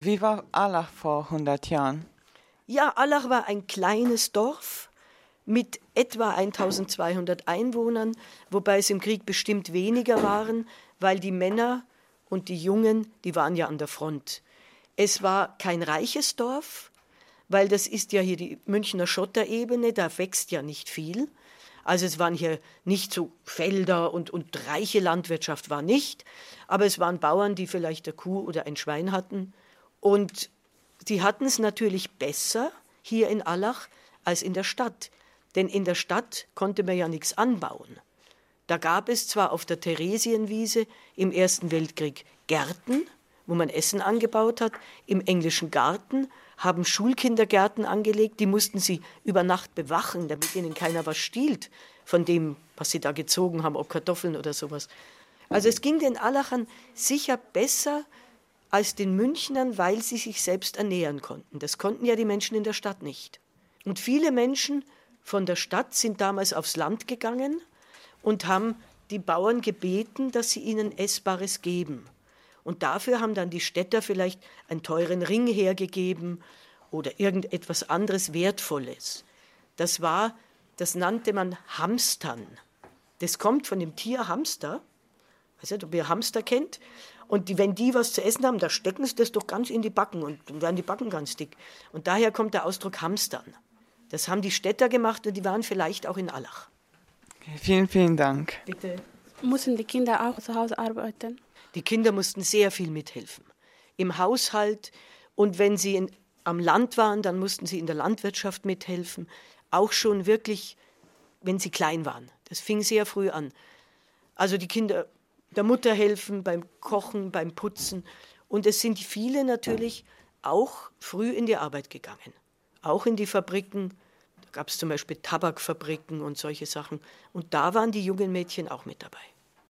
Wie war Allach vor 100 Jahren? Ja, Allach war ein kleines Dorf mit etwa 1200 Einwohnern, wobei es im Krieg bestimmt weniger waren, weil die Männer und die Jungen, die waren ja an der Front. Es war kein reiches Dorf, weil das ist ja hier die Münchner Schotterebene, da wächst ja nicht viel. Also es waren hier nicht so Felder und reiche Landwirtschaft war nicht, aber es waren Bauern, die vielleicht eine Kuh oder ein Schwein hatten. Und sie hatten es natürlich besser hier in Allach als in der Stadt. Denn in der Stadt konnte man ja nichts anbauen. Da gab es zwar auf der Theresienwiese im Ersten Weltkrieg Gärten, wo man Essen angebaut hat. Im englischen Garten haben Schulkindergärten angelegt, die mussten sie über Nacht bewachen, damit ihnen keiner was stiehlt von dem, was sie da gezogen haben, ob Kartoffeln oder sowas. Also es ging den Allachern sicher besser als den Münchnern, weil sie sich selbst ernähren konnten. Das konnten ja die Menschen in der Stadt nicht. Und viele Menschen von der Stadt sind damals aufs Land gegangen und haben die Bauern gebeten, dass sie ihnen Essbares geben. Und dafür haben dann die Städter vielleicht einen teuren Ring hergegeben oder irgendetwas anderes Wertvolles. Das nannte man Hamstern. Das kommt von dem Tier Hamster. Ich weiß nicht, ob ihr Hamster kennt. Und wenn die was zu essen haben, da stecken sie das doch ganz in die Backen und dann werden die Backen ganz dick. Und daher kommt der Ausdruck Hamstern. Das haben die Städter gemacht und die waren vielleicht auch in Allach. Okay, vielen, vielen Dank. Bitte. Müssen die Kinder auch zu Hause arbeiten? Die Kinder mussten sehr viel mithelfen. Im Haushalt und wenn sie am Land waren, dann mussten sie in der Landwirtschaft mithelfen. Auch schon wirklich, wenn sie klein waren. Das fing sehr früh an. Also die Kinder der Mutter helfen beim Kochen, beim Putzen. Und es sind viele natürlich auch früh in die Arbeit gegangen. Auch in die Fabriken. Da gab es zum Beispiel Tabakfabriken und solche Sachen. Und da waren die jungen Mädchen auch mit dabei.